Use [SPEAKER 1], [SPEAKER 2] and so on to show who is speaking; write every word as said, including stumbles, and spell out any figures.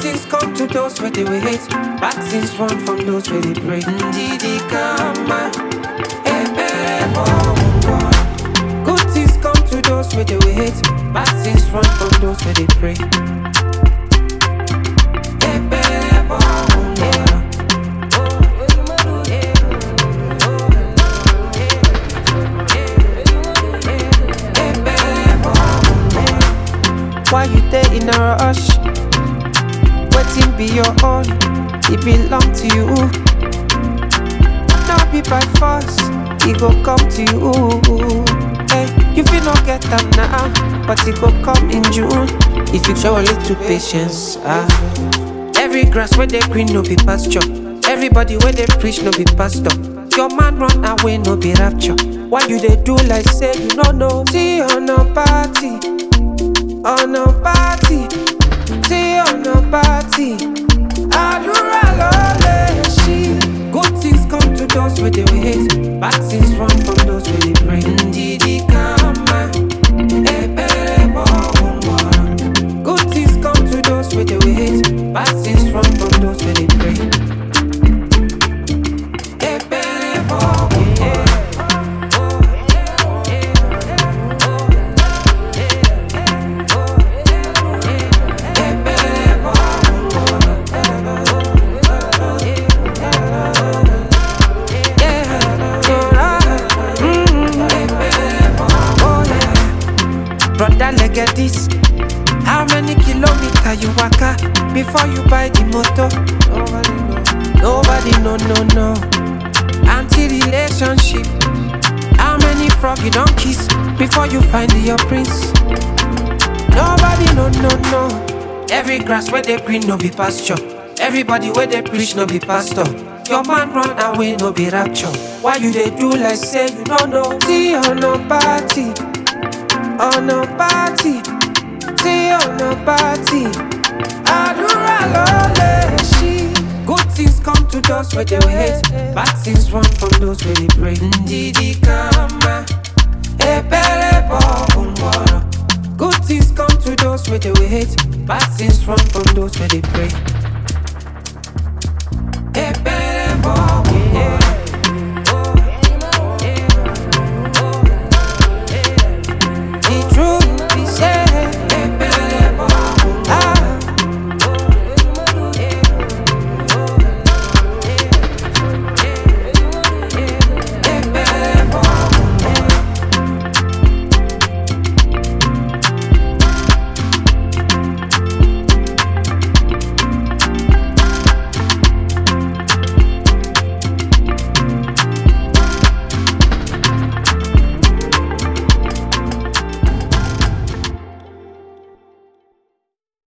[SPEAKER 1] things come to those where they wait. Bad things run from those where they pray. Ndidi kama ebebo. Good things come to those where they wait. Bad things run from those where they pray. Ebebo. Why you there in a rush? Waiting be your own, it belong to you. Not be by force, it go come to you. Hey, you feel not get them now, but it go come in June. If you show a little patience, ah. Every grass where they green no be pasture. Everybody where they preach no be pastor. Your man run away no be rapture. Why you they do like say you no know? See on a party. On a party, see on a party. Adura lole she. Good things come to those where they wait. Bad things run from those where they pray. Ndidi kama ebebo. Good things come to those where they wait. Bad things run from those where they pray. Ebebo. Brother, look at this. How many kilometers you waka before you buy the motor? Nobody know. Nobody know, no, no. Anti-relationship. How many frog you don't kiss before you find your prince? Nobody know, no, no. Every grass where they green no be pasture. Everybody where they preach no be pastor. Your man run away no be rapture. Why you they do like say you don't know? See on no party. On a party, see on a party. Adura lole she. Good things come to those where they wait. Bad things run from those where they pray. Ndidi kama ebelebo umwara. Good things come to those where they wait. Bad things run from those where they pray. Ebe